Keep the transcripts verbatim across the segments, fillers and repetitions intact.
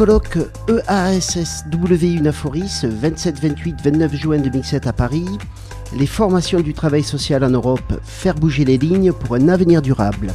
colloque E A S S W Unaforis, vingt-sept, vingt-huit, vingt-neuf juin deux mille sept à Paris. Les formations du travail social en Europe, faire bouger les lignes pour un avenir durable.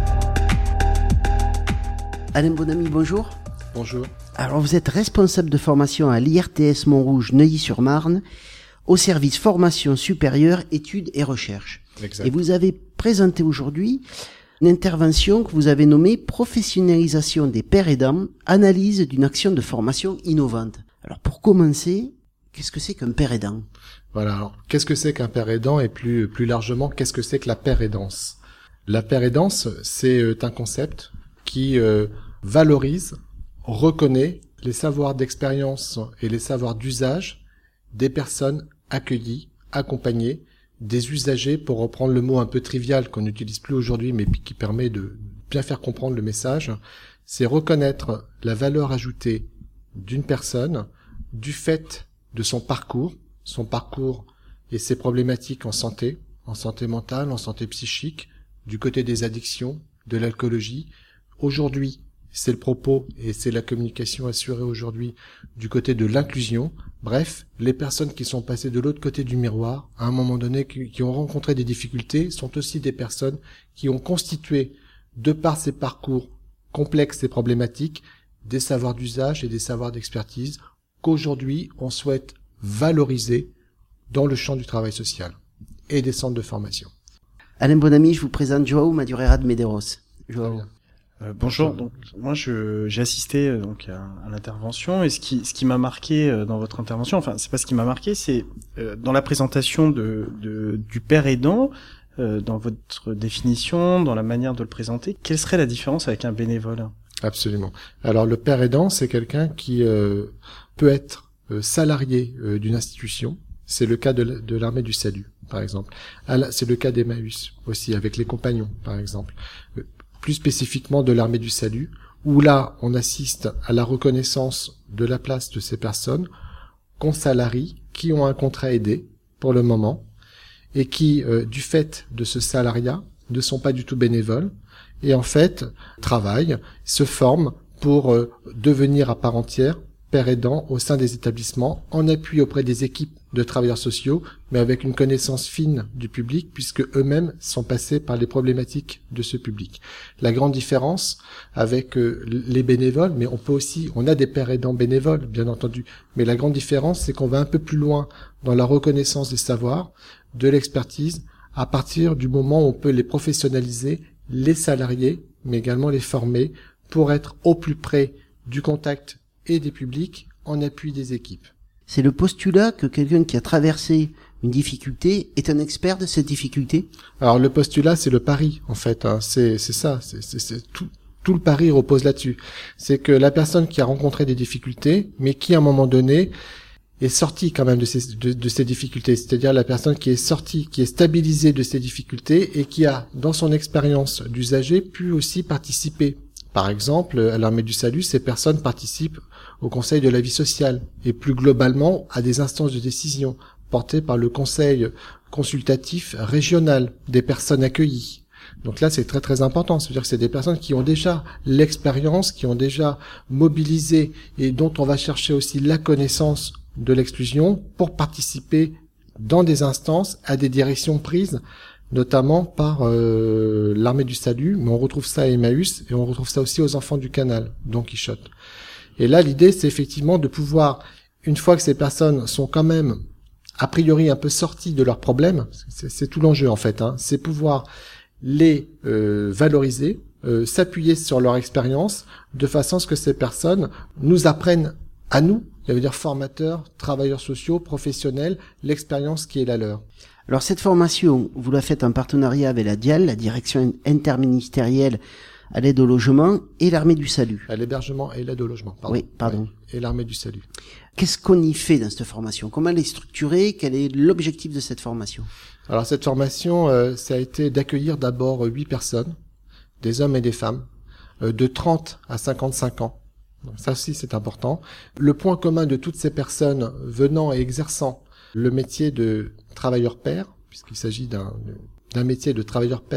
Alain Bonamy, bonjour. Bonjour. Alors vous êtes responsable de formation à l'I R T S Montrouge Neuilly-sur-Marne, au service formation supérieure, études et recherche. Exact. Et vous avez présenté aujourd'hui une intervention que vous avez nommée professionnalisation des pairs aidants, analyse d'une action de formation innovante. Alors pour commencer, qu'est-ce que c'est qu'un père aidant ? Voilà, alors qu'est-ce que c'est qu'un père aidant et plus plus largement, qu'est-ce que c'est que la père aidance ? La père aidance, c'est euh, un concept qui euh, valorise, reconnaît les savoirs d'expérience et les savoirs d'usage des personnes accueillies, accompagnées, des usagers, pour reprendre le mot un peu trivial qu'on n'utilise plus aujourd'hui mais qui permet de bien faire comprendre le message. C'est reconnaître la valeur ajoutée d'une personne du fait de son parcours, son parcours et ses problématiques en santé, en santé mentale, en santé psychique, du côté des addictions, de l'alcoolologie. Aujourd'hui, c'est le propos et c'est la communication assurée aujourd'hui du côté de l'inclusion. Bref, les personnes qui sont passées de l'autre côté du miroir, à un moment donné, qui ont rencontré des difficultés, sont aussi des personnes qui ont constitué, de par ces parcours complexes et problématiques, des savoirs d'usage et des savoirs d'expertise qu'aujourd'hui on souhaite valoriser dans le champ du travail social et des centres de formation. Alain Bonamy, je vous présente João Madureira de Medeiros. João. Euh, bonjour. Donc moi je j'ai assisté euh, donc à, à l'intervention, et ce qui ce qui m'a marqué euh, dans votre intervention, enfin c'est pas ce qui m'a marqué, c'est euh, dans la présentation de, de du père aidant, euh, dans votre définition, dans la manière de le présenter, quelle serait la différence avec un bénévole ? Absolument. Alors le père aidant, c'est quelqu'un qui euh, peut être euh, salarié euh, d'une institution. C'est le cas de, de l'armée du salut, par exemple. C'est le cas d'Emmaüs aussi, avec les compagnons, par exemple. Euh, plus spécifiquement de l'armée du salut, où là, on assiste à la reconnaissance de la place de ces personnes qu'on salarie, qui ont un contrat aidé, pour le moment, et qui, euh, du fait de ce salariat, ne sont pas du tout bénévoles, et en fait, travaillent, se forment pour euh, devenir à part entière père aidant au sein des établissements, en appui auprès des équipes de travailleurs sociaux, mais avec une connaissance fine du public, puisque eux-mêmes sont passés par les problématiques de ce public. La grande différence avec euh, les bénévoles, mais on peut aussi, on a des pères aidants bénévoles, bien entendu, mais la grande différence, c'est qu'on va un peu plus loin dans la reconnaissance des savoirs, de l'expertise, à partir du moment où on peut les professionnaliser, les salarier, mais également les former, pour être au plus près du contact et des publics, en appui des équipes. C'est le postulat que quelqu'un qui a traversé une difficulté est un expert de cette difficulté ? Alors le postulat, c'est le pari, en fait. Hein. C'est, c'est ça. C'est, c'est, c'est tout, tout le pari repose là-dessus. C'est que la personne qui a rencontré des difficultés, mais qui à un moment donné est sortie quand même de ces, de, de ces difficultés. C'est-à-dire la personne qui est sortie, qui est stabilisée de ces difficultés et qui a, dans son expérience d'usager, pu aussi participer. Par exemple, à l'armée du salut, ces personnes participent au conseil de la vie sociale et plus globalement à des instances de décision portées par le conseil consultatif régional des personnes accueillies. Donc là, c'est très très important. C'est-à-dire que c'est des personnes qui ont déjà l'expérience, qui ont déjà mobilisé et dont on va chercher aussi la connaissance de l'exclusion pour participer dans des instances à des directions prises, notamment par euh, l'armée du salut, mais on retrouve ça à Emmaüs et on retrouve ça aussi aux enfants du canal, Don Quichotte. Et là, l'idée, c'est effectivement de pouvoir, une fois que ces personnes sont quand même, a priori, un peu sorties de leurs problèmes, c'est, c'est tout l'enjeu en fait, hein, c'est pouvoir les euh, valoriser, euh, s'appuyer sur leur expérience, de façon à ce que ces personnes nous apprennent à nous, ça veut dire formateurs, travailleurs sociaux, professionnels, l'expérience qui est la leur. Alors cette formation, vous la faites en partenariat avec la D I A L, la Direction interministérielle à l'aide au logement, et l'armée du salut. À l'hébergement et l'aide au logement, pardon. Oui, pardon. Ouais, et l'armée du salut. Qu'est-ce qu'on y fait dans cette formation ? Comment elle est structurée ? Quel est l'objectif de cette formation ? Alors cette formation, euh, ça a été d'accueillir d'abord huit personnes, des hommes et des femmes, euh, de trente à cinquante-cinq ans. Donc ça aussi c'est important. Le point commun de toutes ces personnes venant et exerçant le métier de travailleur père, puisqu'il s'agit d'un, d'un métier de travailleur père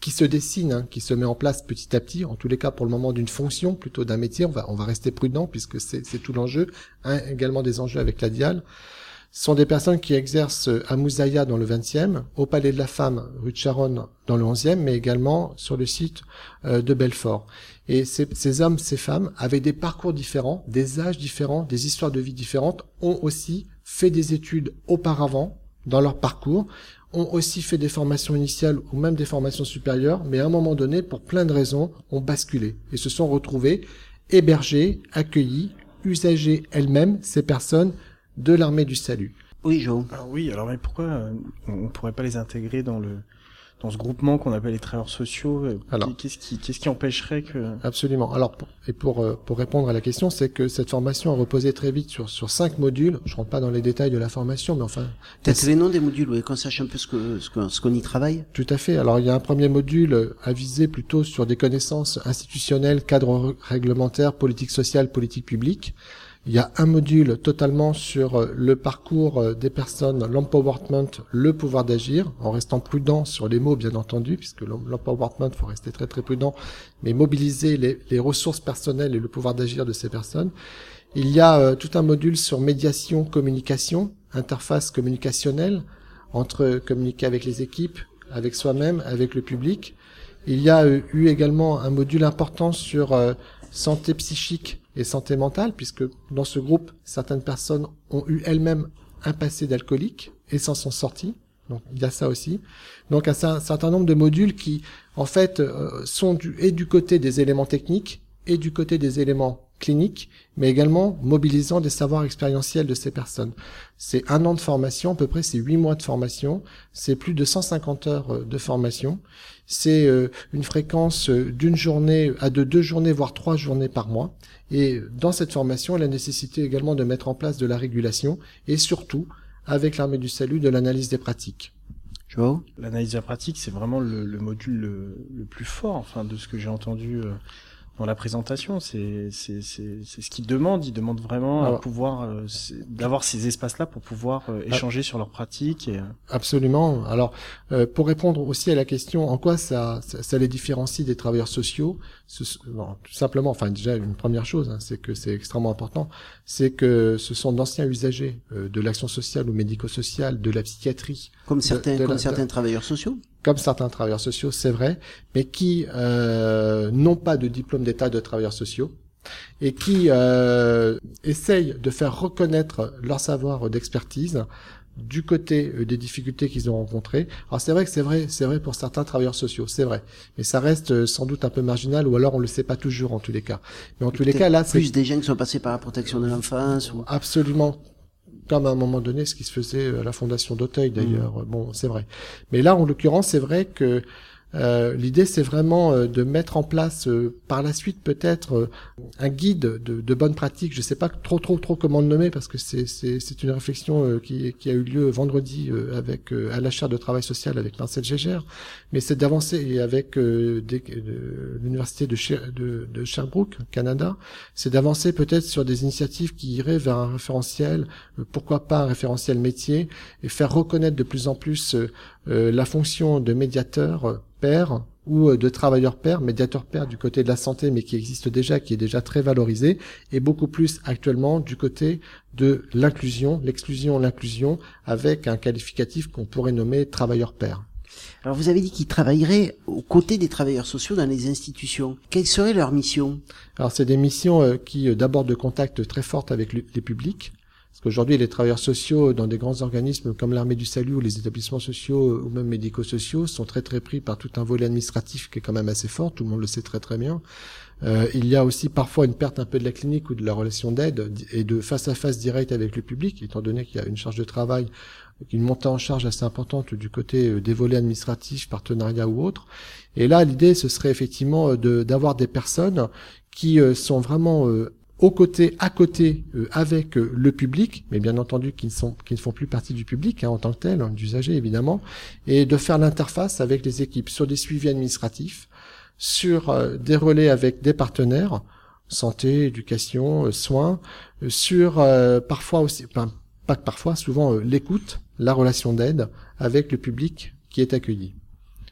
qui se dessine, hein, qui se met en place petit à petit, en tous les cas pour le moment d'une fonction plutôt d'un métier. On va, on va rester prudent puisque c'est, c'est tout l'enjeu. Hein, également des enjeux avec la Dial. Ce sont des personnes qui exercent à Moussaïa dans le vingtième, au Palais de la Femme, rue de Charonne dans le onzième, mais également sur le site euh, de Belfort. Et ces, ces hommes, ces femmes, avec des parcours différents, des âges différents, des histoires de vie différentes, ont aussi fait des études auparavant dans leur parcours, ont aussi fait des formations initiales ou même des formations supérieures, mais à un moment donné, pour plein de raisons, ont basculé et se sont retrouvés hébergés, accueillis, usagés elles-mêmes, ces personnes de l'armée du salut. Oui, Jo. Alors oui, alors mais pourquoi euh, on pourrait pas les intégrer dans le dans ce groupement qu'on appelle les travailleurs sociaux? Alors, qu'est-ce qui qu'est-ce qui empêcherait que Absolument. Alors pour, et pour pour répondre à la question, c'est que cette formation a reposé très vite sur sur cinq modules. Je rentre pas dans les détails de la formation, mais enfin peut-être les noms des modules, oui, qu'on sache un peu ce que ce qu'on ce qu'on y travaille. Tout à fait. Alors il y a un premier module à viser plutôt sur des connaissances institutionnelles, cadre réglementaire, politique sociale, politique publique. Il y a un module totalement sur le parcours des personnes, l'empowerment, le pouvoir d'agir, en restant prudent sur les mots, bien entendu, puisque l'empowerment, faut rester très très prudent, mais mobiliser les, les ressources personnelles et le pouvoir d'agir de ces personnes. Il y a euh, tout un module sur médiation, communication, interface communicationnelle, entre communiquer avec les équipes, avec soi-même, avec le public. Il y a euh, eu également un module important sur euh, santé psychique et santé mentale, puisque dans ce groupe, certaines personnes ont eu elles-mêmes un passé d'alcoolique et s'en sont sorties. Donc il y a ça aussi. Donc un, un certain nombre de modules qui, en fait, euh, sont du, et du côté des éléments techniques et du côté des éléments cliniques, mais également mobilisant des savoirs expérientiels de ces personnes. C'est un an de formation, à peu près c'est huit mois de formation, c'est plus de cent cinquante heures de formation, c'est euh, une fréquence d'une journée à de deux journées, voire trois journées par mois. Et dans cette formation, la nécessité également de mettre en place de la régulation et surtout, avec l'armée du salut, de l'analyse des pratiques. Joao ? L'analyse des pratiques, c'est vraiment le, le module le, le plus fort, enfin, de ce que j'ai entendu euh, dans la présentation. C'est, c'est, c'est, c'est ce qu'ils demandent. Ils demandent vraiment Alors, à pouvoir, euh, d'avoir ces espaces-là pour pouvoir euh, échanger ah, sur leurs pratiques. Et, euh... Absolument. Alors, euh, pour répondre aussi à la question, en quoi ça, ça, ça les différencie des travailleurs sociaux, ce, non, tout simplement, enfin déjà une première chose, hein, c'est que c'est extrêmement important, c'est que ce sont d'anciens usagers euh, de l'action sociale ou médico-sociale, de la psychiatrie, comme certains, de, de comme la, certains de, travailleurs sociaux, comme certains travailleurs sociaux, c'est vrai, mais qui euh, n'ont pas de diplôme d'état de travailleurs sociaux et qui euh, essayent de faire reconnaître leur savoir d'expertise du côté des difficultés qu'ils ont rencontrées. Alors c'est vrai que c'est vrai, c'est vrai pour certains travailleurs sociaux, c'est vrai, mais ça reste sans doute un peu marginal, ou alors on le sait pas toujours en tous les cas. Mais en tous les cas là, c'est plus c'est des gens qui sont passés par la protection de l'enfance. Ou... Absolument. Comme à un moment donné, ce qui se faisait à la Fondation d'Auteuil d'ailleurs. Mmh. Bon, c'est vrai. Mais là, en l'occurrence, c'est vrai que Euh, l'idée, c'est vraiment euh, de mettre en place euh, par la suite peut-être euh, un guide de, de bonnes pratiques. Je sais pas trop trop trop comment le nommer parce que c'est c'est c'est une réflexion euh, qui qui a eu lieu vendredi euh, avec euh, à la chaire de travail social avec Marcel Gégère, mais c'est d'avancer et avec euh, des, de, l'université de, Cher, de de Sherbrooke, Canada, c'est d'avancer peut-être sur des initiatives qui iraient vers un référentiel, euh, pourquoi pas un référentiel métier, et faire reconnaître de plus en plus euh, euh, la fonction de médiateur euh, père ou de travailleur père, médiateur père du côté de la santé, mais qui existe déjà, qui est déjà très valorisé, et beaucoup plus actuellement du côté de l'inclusion, l'exclusion, l'inclusion, avec un qualificatif qu'on pourrait nommer travailleur père. Alors vous avez dit qu'ils travailleraient aux côtés des travailleurs sociaux dans les institutions. Quelle serait leur mission ? Alors c'est des missions euh, qui euh, d'abord de contact très fortes avec le, les publics. Parce qu'aujourd'hui, les travailleurs sociaux dans des grands organismes comme l'Armée du Salut ou les établissements sociaux ou même médico-sociaux sont très très pris par tout un volet administratif qui est quand même assez fort, tout le monde le sait très très bien. Euh, il y a aussi parfois une perte un peu de la clinique ou de la relation d'aide et de face-à-face direct avec le public, étant donné qu'il y a une charge de travail, une montée en charge assez importante du côté des volets administratifs, partenariats ou autres. Et là, l'idée, ce serait effectivement de, d'avoir des personnes qui euh, sont vraiment... Euh, aux côtés, à côté, euh, avec euh, le public, mais bien entendu qui ne sont, qui ne font plus partie du public hein, en tant que tel, hein, d'usagers évidemment, et de faire l'interface avec les équipes sur des suivis administratifs, sur euh, des relais avec des partenaires, santé, éducation, euh, soins, euh, sur euh, parfois aussi, enfin, pas que parfois, souvent euh, l'écoute, la relation d'aide avec le public qui est accueilli.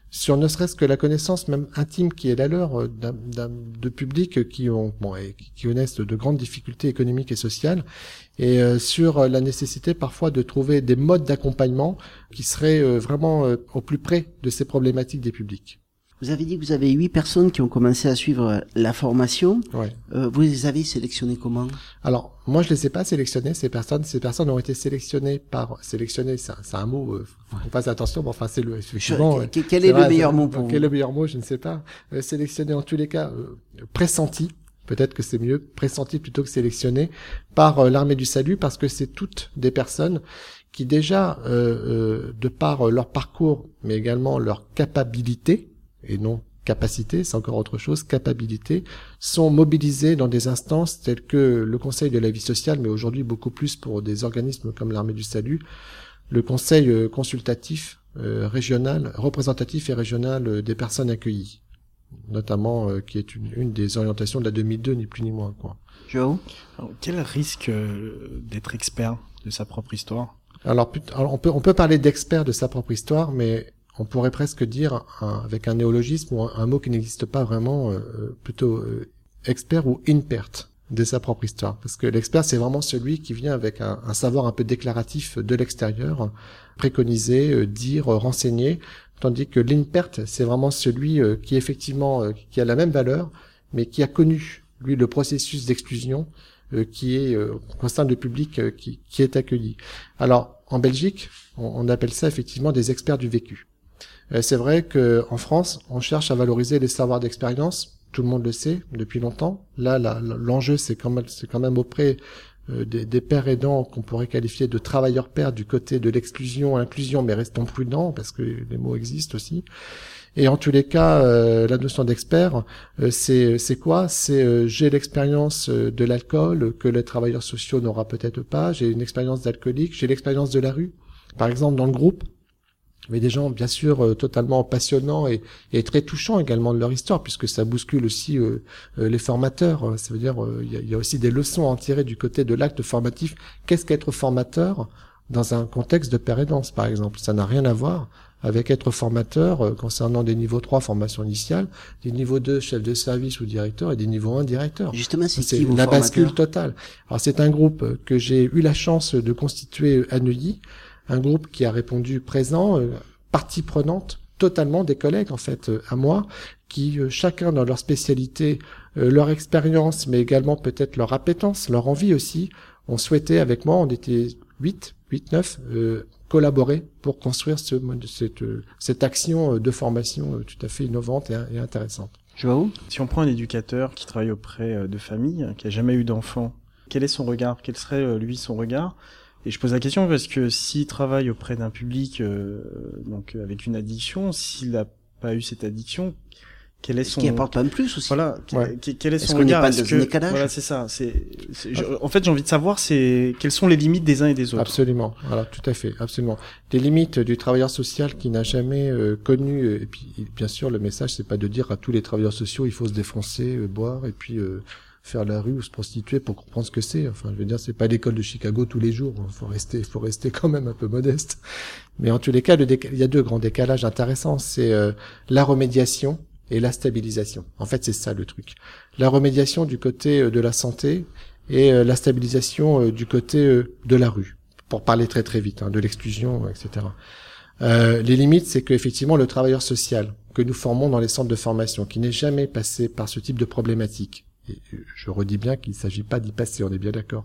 sur ne serait-ce que la connaissance même intime qui est la leur d'un, d'un, de publics qui ont bon et qui connaissent de grandes difficultés économiques et sociales, et euh, sur la nécessité parfois de trouver des modes d'accompagnement qui seraient euh, vraiment euh, au plus près de ces problématiques des publics. Vous avez dit que vous avez huit personnes qui ont commencé à suivre la formation. Ouais. Euh, vous les avez sélectionnées comment? Alors, moi, je les ai pas sélectionnées, ces personnes. Ces personnes ont été sélectionnées par... Sélectionnées, c'est un, c'est un mot, euh, faut faire attention, mais enfin, c'est le... Effectivement, je, quel, quel est, vrai, le meilleur c'est, mot pour quel vous? est le meilleur mot, je ne sais pas. Euh, sélectionnées, en tous les cas, euh, pressenties. Peut-être que c'est mieux, pressenties plutôt que sélectionnées par euh, l'Armée du Salut, parce que c'est toutes des personnes qui déjà, euh, euh, de par leur parcours, mais également leur capacité, et non capacité, c'est encore autre chose, capacité, sont mobilisés dans des instances telles que le Conseil de la vie sociale, mais aujourd'hui beaucoup plus pour des organismes comme l'Armée du Salut, le Conseil euh, consultatif euh, régional, représentatif et régional euh, des personnes accueillies, notamment euh, qui est une, une des orientations de la deux mille deux, ni plus ni moins, quoi. Joe? Alors, quel risque euh, d'être expert de sa propre histoire? Alors, alors on peut on peut parler d'expert de sa propre histoire, mais on pourrait presque dire, un, avec un néologisme ou un, un mot qui n'existe pas vraiment, euh, plutôt euh, expert ou impert de sa propre histoire. Parce que l'expert, c'est vraiment celui qui vient avec un, un savoir un peu déclaratif de l'extérieur, préconiser, euh, dire, renseigner, tandis que l'impert, c'est vraiment celui euh, qui effectivement euh, qui a la même valeur, mais qui a connu, lui, le processus d'exclusion euh, qui est euh, au sein du public euh, qui, qui est accueilli. Alors, en Belgique, on, on appelle ça effectivement des experts du vécu. C'est vrai que en France, on cherche à valoriser les savoirs d'expérience. Tout le monde le sait depuis longtemps. Là, la, l'enjeu, c'est quand même, c'est quand même auprès euh, des, des pères aidants qu'on pourrait qualifier de travailleurs pères du côté de l'exclusion, inclusion, mais restons prudents parce que les mots existent aussi. Et en tous les cas, euh, la notion d'expert, euh, c'est c'est quoi? C'est euh, j'ai l'expérience de l'alcool que les travailleurs sociaux n'aura peut-être pas. J'ai une expérience d'alcoolique. J'ai l'expérience de la rue. Par exemple, dans le groupe, mais des gens bien sûr euh, totalement passionnants et, et très touchants également de leur histoire, puisque ça bouscule aussi euh, euh, les formateurs. Ça veut dire il euh, y, y a aussi des leçons à en tirer du côté de l'acte formatif. Qu'est-ce qu'être formateur dans un contexte de père aidance, par exemple? Ça n'a rien à voir avec être formateur euh, concernant des niveaux trois, formation initiale, des niveaux deux, chef de service ou directeur, et des niveaux un, directeur. Justement, c'est, c'est qui vos la formateurs? bascule totale. Alors c'est un groupe que j'ai eu la chance de constituer à Neuilly, un groupe qui a répondu présent, euh, partie prenante totalement des collègues en fait euh, à moi, qui euh, chacun dans leur spécialité, euh, leur expérience, mais également peut-être leur appétence, leur envie aussi, ont souhaité avec moi, on était huit, huit, neuf, euh, collaborer pour construire ce, cette, euh, cette action de formation euh, tout à fait innovante et, et intéressante. Joao? Si on prend un éducateur qui travaille auprès de familles, qui a jamais eu d'enfant, quel est son regard? Quel serait lui son regard? Et je pose la question parce que s'il travaille auprès d'un public euh, donc avec une addiction, s'il n'a pas eu cette addiction, quel est son... Qui apporte pas de plus aussi. Voilà, ouais. quel, quel est son Est-ce regard? qu'on n'est pas Est-ce dans que... un décalage? Voilà, c'est ça. C'est, c'est... Je... En fait, j'ai envie de savoir c'est quelles sont les limites des uns et des autres. Absolument, voilà, tout à fait, absolument. Des limites du travailleur social qui n'a jamais euh, connu, euh, et puis bien sûr le message c'est pas de dire à tous les travailleurs sociaux il faut se défoncer, euh, boire et puis... Euh, faire la rue ou se prostituer pour comprendre ce que c'est. Enfin, je veux dire, c'est pas l'école de Chicago tous les jours. Faut rester, faut rester quand même un peu modeste. Mais en tous les cas, le déca... il y a deux grands décalages intéressants. C'est euh, la remédiation et la stabilisation. En fait, c'est ça le truc. La remédiation du côté euh, de la santé et euh, la stabilisation euh, du côté euh, de la rue. Pour parler très très vite, hein, de l'exclusion, et cetera. Euh, les limites, c'est qu'effectivement, le travailleur social que nous formons dans les centres de formation, qui n'est jamais passé par ce type de problématique, et je redis bien qu'il ne s'agit pas d'y passer, on est bien d'accord,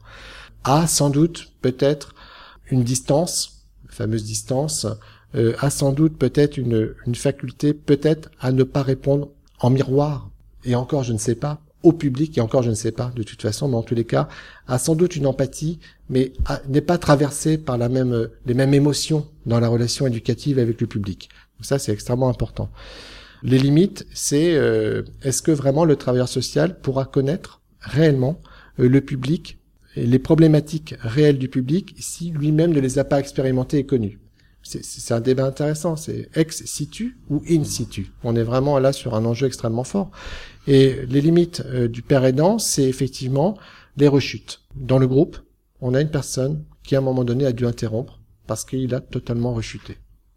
a sans doute peut-être une distance, la fameuse distance, euh, a sans doute peut-être une, une faculté peut-être à ne pas répondre en miroir, et encore je ne sais pas, au public, et encore je ne sais pas de toute façon, mais en tous les cas, a sans doute une empathie, mais a, n'est pas traversé par la même, les mêmes émotions dans la relation éducative avec le public. Donc ça, c'est extrêmement important. Les limites, c'est euh, est-ce que vraiment le travailleur social pourra connaître réellement euh, le public et les problématiques réelles du public si lui-même ne les a pas expérimentées et connues. C'est, c'est un débat intéressant, c'est ex situ ou in situ. On est vraiment là sur un enjeu extrêmement fort. Et les limites euh, du père aidant, c'est effectivement les rechutes. Dans le groupe, on a une personne qui à un moment donné a dû interrompre parce qu'il a totalement rechuté.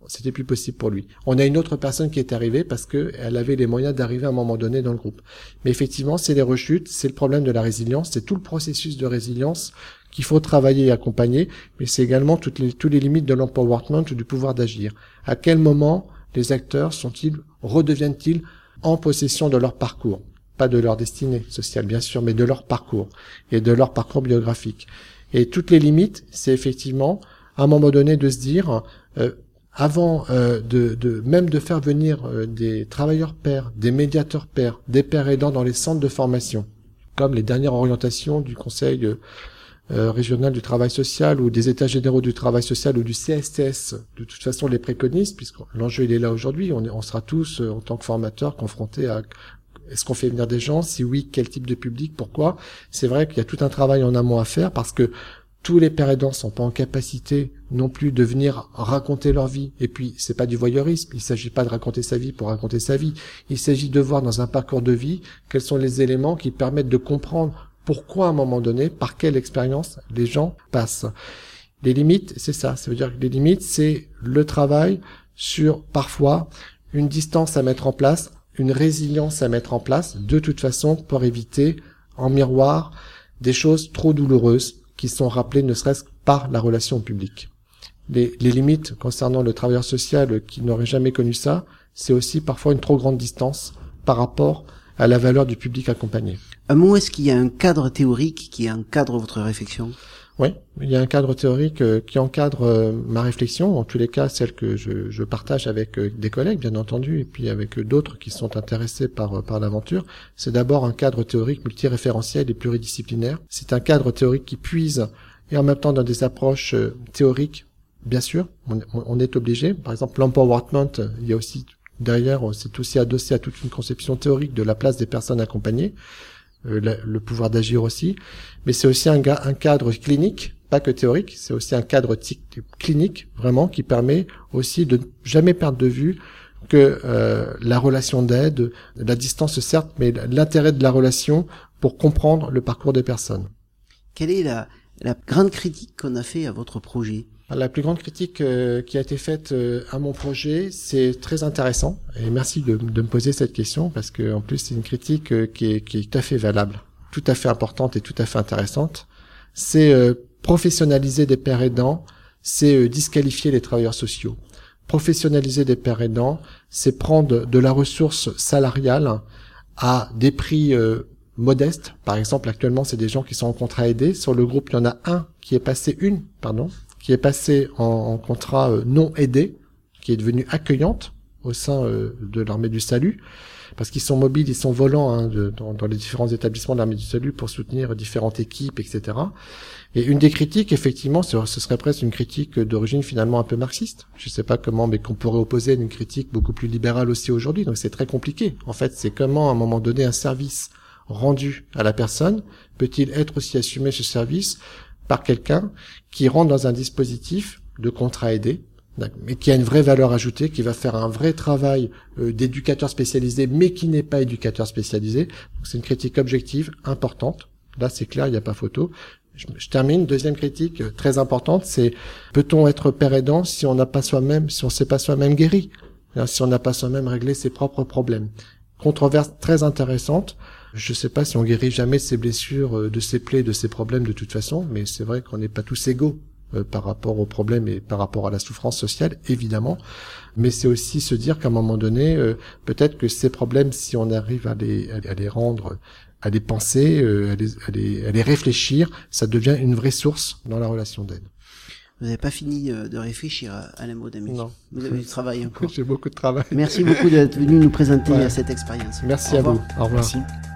c'était plus possible pour lui. On a une autre personne qui est arrivée parce que elle avait les moyens d'arriver à un moment donné dans le groupe. Mais effectivement, c'est les rechutes, c'est le problème de la résilience, c'est tout le processus de résilience qu'il faut travailler et accompagner, mais c'est également toutes les, toutes les limites de l'empowerment ou du pouvoir d'agir. À quel moment les acteurs sont-ils, redeviennent-ils en possession de leur parcours? Pas de leur destinée sociale, bien sûr, mais de leur parcours et de leur parcours biographique. Et toutes les limites, c'est effectivement, à un moment donné, de se dire, euh, avant euh, de, de même de faire venir euh, des travailleurs pairs, des médiateurs pairs, des pairs aidants dans les centres de formation, comme les dernières orientations du Conseil euh, euh, régional du travail social ou des États généraux du travail social ou du C S T S, de toute façon les préconisent, puisque l'enjeu il est là aujourd'hui. On, est, on sera tous, euh, en tant que formateurs, confrontés à est-ce qu'on fait venir des gens? Si oui, quel type de public? Pourquoi? C'est vrai qu'il y a tout un travail en amont à faire parce que tous les pères aidants sont pas en capacité non plus de venir raconter leur vie. Et puis, c'est pas du voyeurisme. Il s'agit pas de raconter sa vie pour raconter sa vie. Il s'agit de voir dans un parcours de vie quels sont les éléments qui permettent de comprendre pourquoi à un moment donné, par quelle expérience les gens passent. Les limites, c'est ça. Ça veut dire que les limites, c'est le travail sur parfois une distance à mettre en place, une résilience à mettre en place, de toute façon, pour éviter, en miroir, des choses trop douloureuses qui sont rappelées ne serait-ce que par la relation au public. Les, les limites concernant le travailleur social qui n'aurait jamais connu ça, c'est aussi parfois une trop grande distance par rapport à la valeur du public accompagné. Un mot, est-ce qu'il y a un cadre théorique qui encadre votre réflexion? Oui, il y a un cadre théorique euh, qui encadre euh, ma réflexion, en tous les cas celle que je, je partage avec euh, des collègues bien entendu, et puis avec euh, d'autres qui sont intéressés par, euh, par l'aventure. C'est d'abord un cadre théorique multiréférentiel et pluridisciplinaire. C'est un cadre théorique qui puise, et en même temps dans des approches euh, théoriques, bien sûr, on, on est obligé. Par exemple, l'empowerment, il y a aussi derrière, c'est aussi adossé à toute une conception théorique de la place des personnes accompagnées. Euh, le, le pouvoir d'agir aussi, mais c'est aussi un, un cadre clinique, pas que théorique, c'est aussi un cadre t- clinique vraiment qui permet aussi de ne jamais perdre de vue que euh, la relation d'aide, la distance certes, mais l'intérêt de la relation pour comprendre le parcours des personnes. Quelle est la, la grande critique qu'on a fait à votre projet? La plus grande critique euh, qui a été faite euh, à mon projet, c'est très intéressant, et merci de, de me poser cette question, parce que en plus c'est une critique euh, qui, est, qui est tout à fait valable, tout à fait importante et tout à fait intéressante. C'est euh, professionnaliser des pères aidants, c'est euh, disqualifier les travailleurs sociaux. Professionnaliser des pères aidants, c'est prendre de la ressource salariale à des prix euh, modestes. Par exemple, actuellement, c'est des gens qui sont en contrat aidé. Sur le groupe, il y en a un qui est passé, une, pardon, qui est passée en, en contrat euh, non aidé, qui est devenue accueillante au sein euh, de l'Armée du Salut, parce qu'ils sont mobiles, ils sont volants hein, de, dans, dans les différents établissements de l'Armée du Salut pour soutenir différentes équipes, et cetera. Et une des critiques, effectivement, ce, ce serait presque une critique d'origine finalement un peu marxiste. Je sais pas comment, mais qu'on pourrait opposer à une critique beaucoup plus libérale aussi aujourd'hui. Donc c'est très compliqué. En fait, c'est comment à un moment donné un service rendu à la personne peut-il être aussi assumé ce service par quelqu'un qui rentre dans un dispositif de contrat aidé, mais qui a une vraie valeur ajoutée, qui va faire un vrai travail euh, d'éducateur spécialisé, mais qui n'est pas éducateur spécialisé. Donc, c'est une critique objective, importante. Là, c'est clair, il n'y a pas photo. Je, je termine. Deuxième critique euh, très importante, c'est peut-on être père aidant si on n'a pas soi-même, si on ne s'est pas soi-même guéri, hein, si on n'a pas soi-même réglé ses propres problèmes. Controverse très intéressante. Je sais pas si on guérit jamais de ses blessures, de ses plaies, de ses problèmes de toute façon, mais c'est vrai qu'on n'est pas tous égaux euh, par rapport aux problèmes et par rapport à la souffrance sociale, évidemment. Mais c'est aussi se dire qu'à un moment donné, euh, peut-être que ces problèmes, si on arrive à les, à les rendre, à les penser, euh, à, les, à, les, à les réfléchir, ça devient une vraie source dans la relation d'aide. Vous n'avez pas fini de réfléchir, Alain Baudemy. Non. Vous avez du travail encore. J'ai beaucoup de travail. Merci beaucoup d'être venu nous présenter ouais. cette expérience. Merci à vous. Au revoir. Merci.